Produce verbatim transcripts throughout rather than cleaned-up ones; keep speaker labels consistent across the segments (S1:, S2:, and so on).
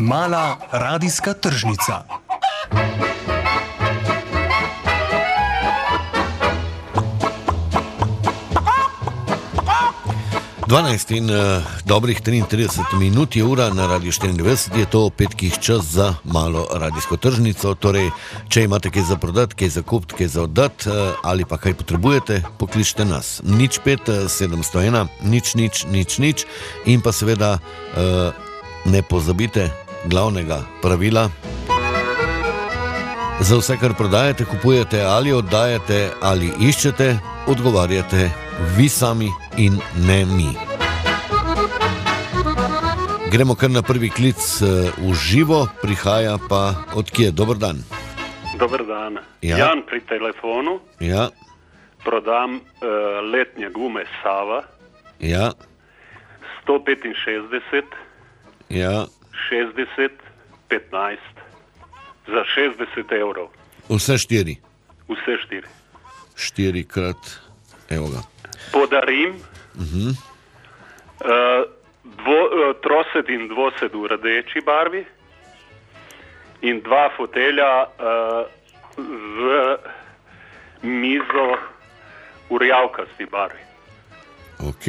S1: Mala radijska tržnica.
S2: dvanajst in uh, dobrih triintrideset minut je ura na Radiu štiriindevetdeset, je to petkih čas za malo radijsko tržnico. Torej, če imate kaj za prodati, kaj za kupiti, kaj za oddati uh, ali pa kaj potrebujete, pokličite nas. nič pet sedemsto ena, nič nič nič nič in pa seveda uh, ne pozabite glavnega pravila. Za vse, kar prodajate, kupujete ali oddajate ali iščete, odgovarjate vi sami in ne mi. Gremo kar na prvi klic v živo, prihaja pa od kje? Dober dan.
S3: Dober dan.
S2: Ja.
S3: Jan pri telefonu.
S2: Ja.
S3: Prodam uh, letnje gume Sava.
S2: Ja.
S3: sto petinšestdeset.
S2: Ja.
S3: šestdeset, petnajst. Za šestdeset evrov.
S2: Vse štiri.
S3: Vse štiri.
S2: Štirikrat, evo ga.
S3: Podarim
S2: Uh-huh.
S3: uh, dvo, uh, trosed in dvosed v rdeči barvi in dva fotelja uh, z mizo v rjavkasti barvi.
S2: Ok.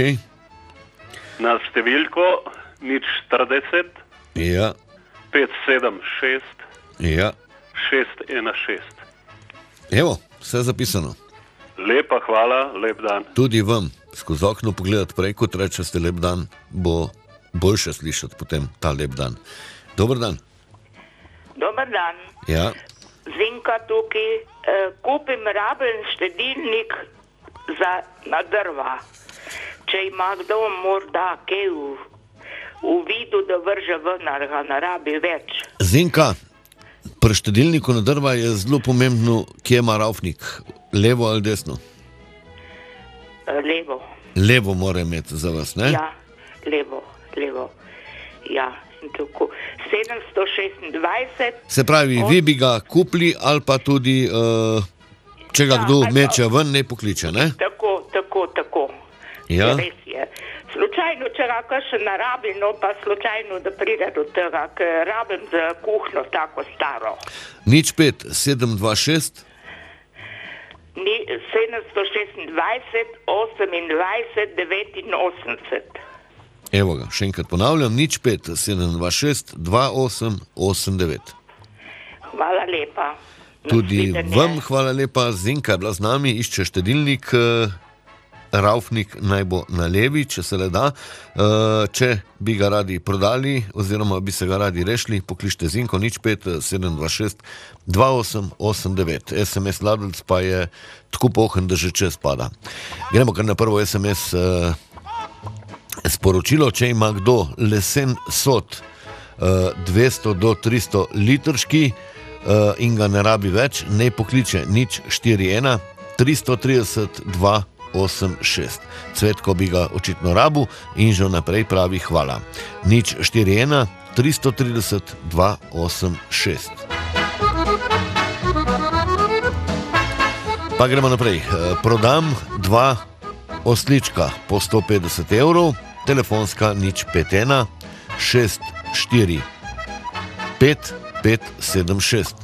S3: Na številko nič štirideset,
S2: Ja.
S3: pet sedem šest,
S2: Ja.
S3: šest ena šest.
S2: Evo, vse zapisano.
S3: Lepa hvala, lep dan.
S2: Tudi vam, skozi okno pogledati prej, kot rečete lep dan, bo boljše slišati potem ta lep dan. Dober dan.
S4: Dobar dan.
S2: Ja.
S4: Zinka tukaj. E, kupim rabljen štedilnik za na drva. Če ima kdo morda kaj v, v vidu, da vrže ven, ali ga ne rabi več.
S2: Zinka, pri štedilniku na drva je zelo pomembno, kje ima raufnik. Levo ali desno?
S4: E, levo.
S2: Levo mora imeti za vas, ne?
S4: Ja, levo, levo. Ja, in tako. sedemsto šestindvajset.
S2: Se pravi,
S4: od...
S2: vi bi ga kupili ali pa tudi, uh, če ga
S4: Ja,
S2: kdo
S4: ali pa-
S2: meče ven, ne pokliče, ne?
S4: Tako, tako, tako.
S2: Ja.
S4: Res je. Slučajno, če ga še ne rabim, no pa slučajno, da pride do tega, ker rabim za kuhno tako staro.
S2: Nič pet, sedem dva šest,
S4: Ni sedemsto šestindvajset, osemindvajset, devetinosemdeset.
S2: evo ga, še enkrat ponavljam, nič pet, sedem dva šest, dva osem osem devet.
S4: Hvala lepa.
S2: Tudi
S4: Nasvidenje.
S2: vam hvala lepa, Zinka je bila z nami, išče štedilnik, eh, raufnik naj bo na levi, če se le da. Eh, če bi ga radi prodali oziroma bi se ga radi rešili, pokličite Zinko, nič pet, sedem dva šest, dva osem osem devet. es em es ladec pa je tako pohen, da že čez pada. Gremo kar na prvo es em es eh, sporočilo, če ima kdo lesen sod eh, dvesto do tristo litrški, Uh, in ga ne rabi več, ne pokliče nič štiri ena, tristo trideset, dva osem šest. Cvetko bi ga očitno rabu in že naprej pravi hvala. nič štiri ena, tristo trideset, dva osem šest. Pa gremo naprej. Uh, prodam dva oslička po sto petdeset evrov, telefonska nič pet ena, šest štiri pet pet sedem šest.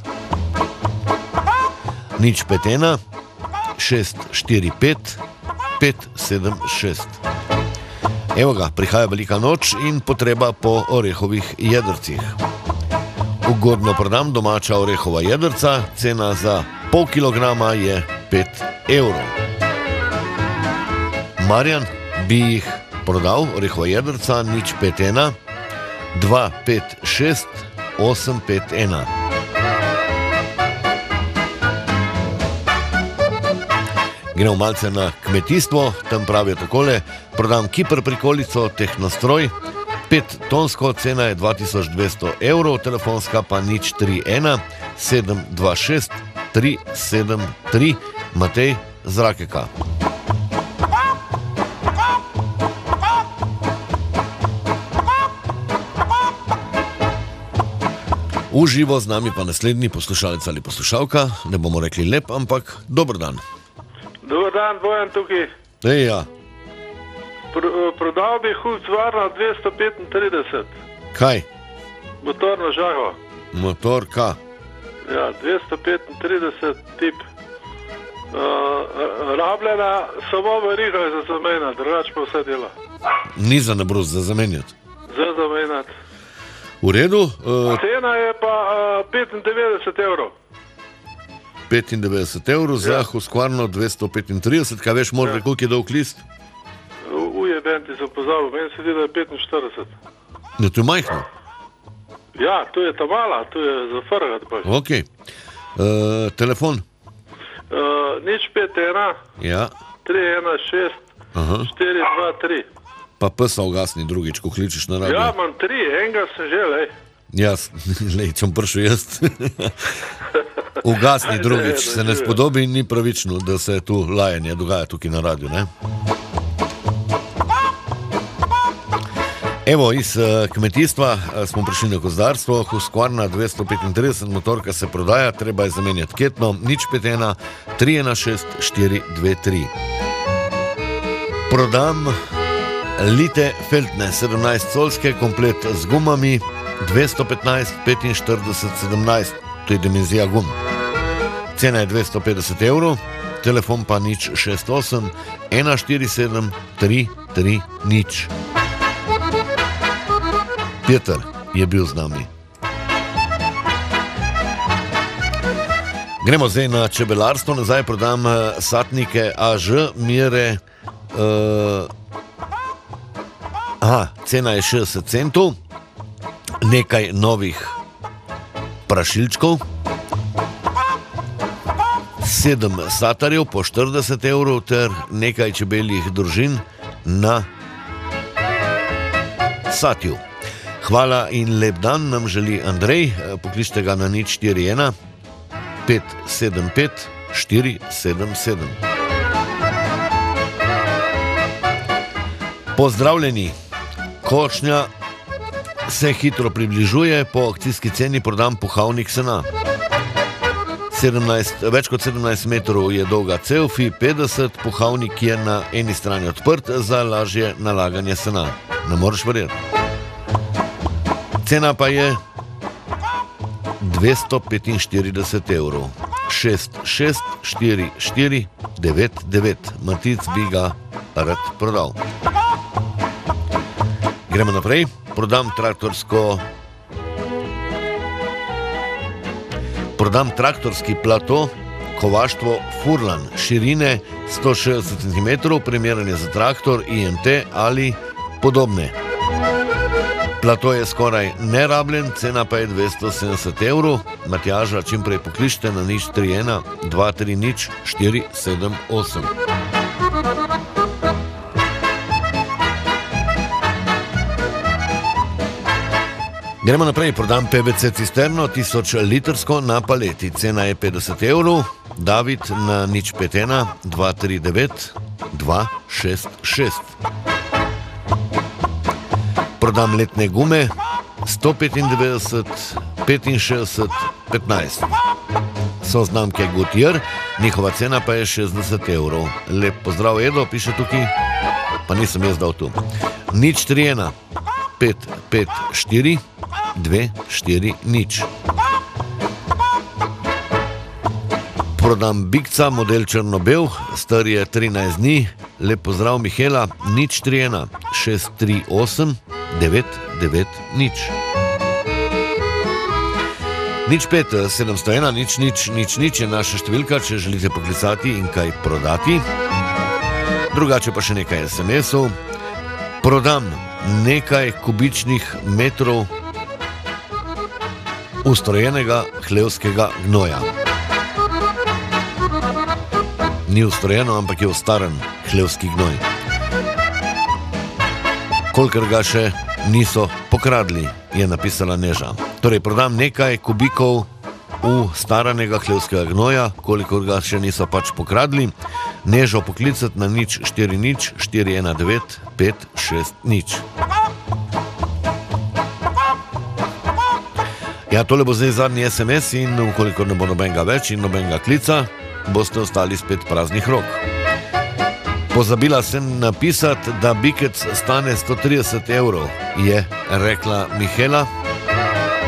S2: nič pet ena, šest štiri pet pet sedem šest. Evo ga, prihaja velika noč in potreba po orehovih jedrcih. Ugodno prodam domača orehova jedrca, cena za pol kilograma je pet evrov. Marjan bi jih prodal, orehova jedrca, nič pet ena, dva pet šest osem pet ena. Gremo malce na kmetijstvo, tam pravijo takole: prodam Kiper prikolico, tehnostroj, pet tonsko, cena je dva tisoč dvesto evrov, telefonska pa nič tri ena, sedem dva šest, tri sedem tri, Matej z Rakeka. V živo z nami pa naslednji poslušalec ali poslušalka, ne bomo rekli lep, ampak dober dan.
S5: Dobar dan, Bojan tukaj.
S2: Ej, ja.
S5: Pro, prodal bi Husqvarna dvesto petintrideset.
S2: Kaj?
S5: motorno žago.
S2: Motor K.
S5: Ja, dvesto petintrideset tip. Uh, rabljena, samo veriga je za zamenjati, drugače pa vse dela.
S2: Ni za nabrus, za zamenjati.
S5: Za zamenjati.
S2: V redu. Uh,
S5: Cena je pa uh, petindevetdeset evrov.
S2: petindevetdeset evrov, za
S5: Ja.
S2: Husqvarno dvesto petintrideset, kaj veš, morda,
S5: Ja.
S2: koliko je dolg list?
S5: Ujeben ti sem pozabil, meni se zdi, da je petinštirideset.
S2: Ne, to je majhno.
S5: Ja, tu je ta mala, tu je za frgat pač.
S2: Ok. Uh, telefon?
S5: Uh, nič pet ena,
S2: Ja.
S5: tri ena šest,
S2: Aha.
S5: štiri dva tri.
S2: Pa psa ugasni drugič, ko kličeš na radio.
S5: Ja, imam tri, enega sem že, lej.
S2: Jaz, lej, če bom prišel jaz. Ugasni
S5: Ajde,
S2: drugič,
S5: da
S2: se ne
S5: živijo.
S2: spodobi in ni pravično, da se tu lajanje dogaja tukaj na radiju, ne? Evo, iz uh, kmetijstva uh, smo prišli na gozdarstvo, Husqvarna dvesto petintrideset, motorka se prodaja, treba je zamenjati ketno, nič pet ena, tri ena šest, štiri dve tri. Prodam Lite Feltne, sedemnajst colske, komplet z gumami, dvesto petnajst, petinštirideset, sedemnajst, to je dimenzija gum. Cena je dvesto petdeset evrov, telefon pa nič šest osem, ena štiri sedem, tri tri nič. Peter je bil z nami. Gremo zdaj na čebelarstvo, nazaj prodam eh, satnike A Ž, mere. Uh, aha, cena je šestdeset centov, nekaj novih prašilčkov, sedem satarjev po štirideset evrov ter nekaj čebeljih družin na satju. Hvala in lep dan nam želi Andrej, pokličite ga na nič štiri ena, pet sedem pet, štiri sedem sedem. Pozdravljeni, košnja se hitro približuje, po akcijski ceni prodam puhavnik sena. sedemnajst, več kot sedemnajst metrov je dolga Ceofi, petdeset, puhavnik je na eni strani odprt za lažje nalaganje sena. Ne moreš verjeti. Cena pa je dvesto petinštirideset evrov. šest šest štiri štiri devet devet. Matic bi ga rad prodal. Gremo naprej. Prodam traktorsko Prodam traktorski plato, kovaštvo Furlan, širine sto šestdeset centimetrov, primeren je za traktor, I M T ali podobne. Plato je skoraj nerabljen, cena pa je dvesto sedemdeset evrov. Matjaža čim prej pokličite na nič tri ena, dva tri nič, štiri sedem osem. Gremo naprej, prodam P V C cisterno, tisoč litrsko na paleti, cena je petdeset evrov. David na nič pet ena, dva tri devet, dva šest šest. Prodam letne gume, sto petindevetdeset, petinšestdeset, petnajst. So znamke Goodyear, njihova cena pa je šestdeset evrov. Lep pozdrav, Edo, piše tukaj, pa nisem jaz dal tu. nič tri ena, pet pet štiri, dve štiri nič. Prodam Bigca, model črno-bel, star je trinajst dni. Lep pozdrav, Mihela, nič tri ena, šest tri osem, devet devet nič. nič pet sedemsto ena, nič nič nič nič je naša številka, če želite poklicati in kaj prodati. Drugače pa še nekaj es em esov. Prodam nekaj kubičnih metrov ustrojenega hlevskega gnoja. Ni ustrojeno, ampak je ustaren hlevski gnoj. Kolikor ga še niso pokradli, je napisala Neža. Torej, prodam nekaj kubikov ustaranega hlevskega gnoja, kolikor ga še niso pač pokradli. Nežo poklicati na nič štiri nič, štiri ena devet, pet šest nič. Ja, tole bo zdaj zadnji es em es in ukolikor ne bo nobenega več in nobenega klica, boste ostali spet praznih rok. Pozabila sem napisati, da bikec stane sto trideset evrov, je rekla Mihela.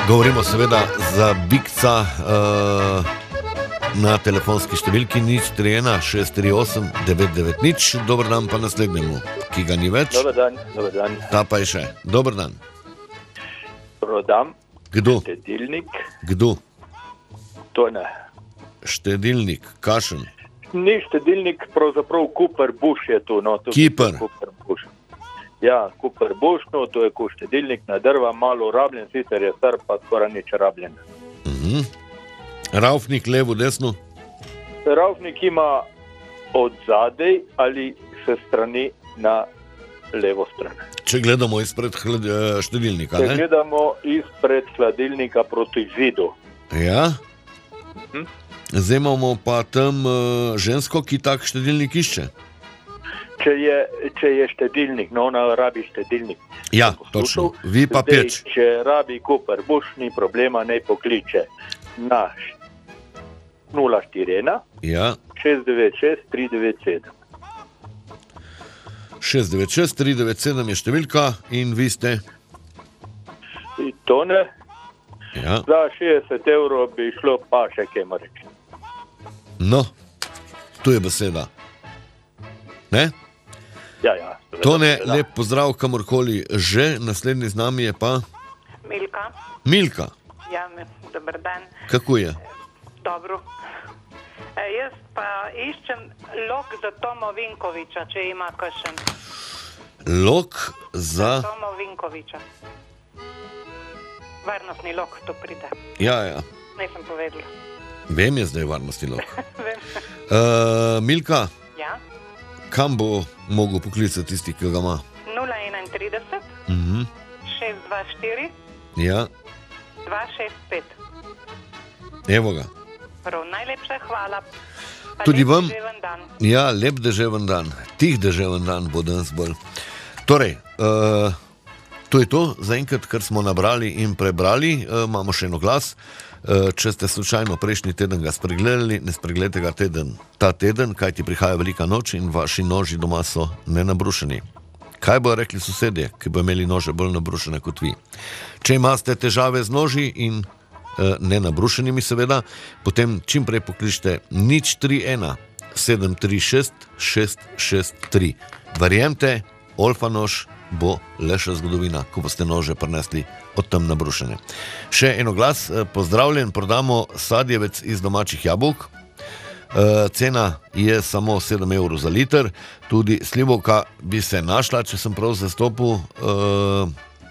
S2: Govorimo seveda za Bikca uh, na telefonski številki nič tri ena šest tri osem devet devet nič. Dober dan pa naslednjemu, ki ga ni več.
S6: Dober dan, dober dan.
S2: Ta pa je še. Dober dan.
S6: Prodam.
S2: Kdo?
S6: Štedilnik.
S2: Kdo?
S6: To ne.
S2: Štedilnik, kašen.
S6: Ni štedilnik, pravzaprav Cooper Bush je to. No, to
S2: Keeper.
S6: Cooper Bush. Ja, Cooper Bush, no, to je ko štedilnik na drva, malo rabljen, sicer je star, pa skoraj nič rabljen.
S2: Uh-huh. Raufnik levo, desno?
S6: Raufnik ima od zadej ali se strani na levo stran.
S2: Če gledamo izpred hlad, štedilnika,
S6: Če
S2: ne?
S6: gledamo izpred hladilnika proti zidu.
S2: Ja.
S6: Uh-huh.
S2: Zdaj imamo pa tam uh, žensko, ki tak štedilnik išče.
S6: Če je, če je štedilnik, no ona rabi štedilnik.
S2: Ja, točno. Vi pa peč.
S6: Zdaj, če rabi Cooper Bush, ni problema, naj pokliče na nula štiri ena
S2: Ja.
S6: šest devet šest tri devet sedem.
S2: šest devet šest tri devet sedem je številka in vi ste?
S6: In to ne.
S2: Ja.
S6: Za šestdeset evrov bi šlo pa še kaj mu reči.
S2: No, tu je beseda. Ne?
S6: Ja, ja.
S2: Tone, lep pozdrav kamorkoli že. Naslednji z nami je pa
S7: Milka.
S2: Milka.
S7: Ja, dober dan.
S2: Kako je?
S7: Dobro. E, jaz pa iščem lok za Tomo Vinkoviča, če ima kakšen.
S2: Lok za...
S7: Tomo Vinkoviča. Varnostni lok to pride.
S2: Ja, ja.
S7: Nisem povedala.
S2: Vem je zdaj varnostni lok.
S7: Vem.
S2: Uh, Milka,
S7: Ja.
S2: kam bo mogel poklicati tisti, ki ga ima?
S7: nula enaintrideset
S2: Uh-huh.
S7: šest dva štiri
S2: Ja,
S7: dva šest pet.
S2: evo ga.
S7: Prav, najlepša hvala. Pa
S2: Tudi
S7: lep
S2: vam.
S7: deževen dan.
S2: Ja, lep deževen dan. Tih deževen dan bo danes bolj. Torej, uh, to je to, zaenkrat, kar smo nabrali in prebrali. Uh, imamo še eno glas. Uh, če ste slučajno prejšnji teden ga spregledali, ne spregledajte ga teden. Ta teden, kaj ti prihaja velika noč in vaši noži doma so nenabrušeni. Kaj bojo rekli sosedje, ki bo imeli nože bolj nabrušene kot vi? Če imate težave z noži in uh, nenabrušenimi seveda, potem čim prej pokličite nič tri ena sedem tri šest šest šest tri. Verjemite, Olfanož bo le še zgodovina, ko boste nože prinesli od tam nabrušene. Še eno glas, pozdravljen, prodamo sadjevec iz domačih jabolk. E, cena je samo sedem evrov za liter, tudi slivovka bi se našla, če sem prav zastopil. E,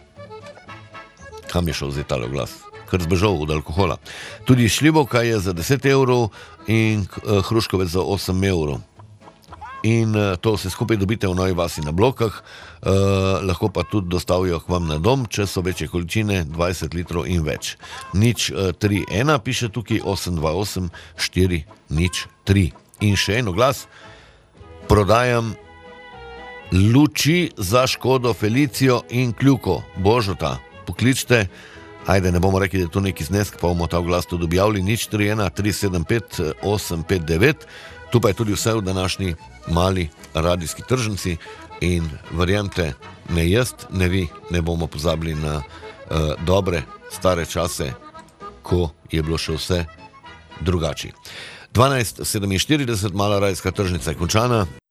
S2: kam je šel zdaj tale glas? Ker zbežal od alkohola. Tudi šljivovka je za deset evrov in hruškovec za osem evrov. In to vse skupaj dobite v Novi Vasi na Blokah, eh, lahko pa tudi dostavijo k vam na dom, če so večje količine, dvajset litrov in več. nič tri ena piše tukaj, osem dva osem štiri nič tri. In še eno glas, prodajam luči za Škodo Felicijo in Kljuko. Božota, pokličite, ajde, ne bomo rekli, da je to neki znesk, pa bomo ta glas tudi objavili, nič tri ena tri sedem pet osem pet devet. Tu pa je tudi vse v današnji mali radijski tržnici in verjemite, ne jaz, ne vi, ne bomo pozabili na uh, dobre stare čase, ko je bilo še vse drugače. dvanajst sedeminštirideset, mala radijska tržnica je končana.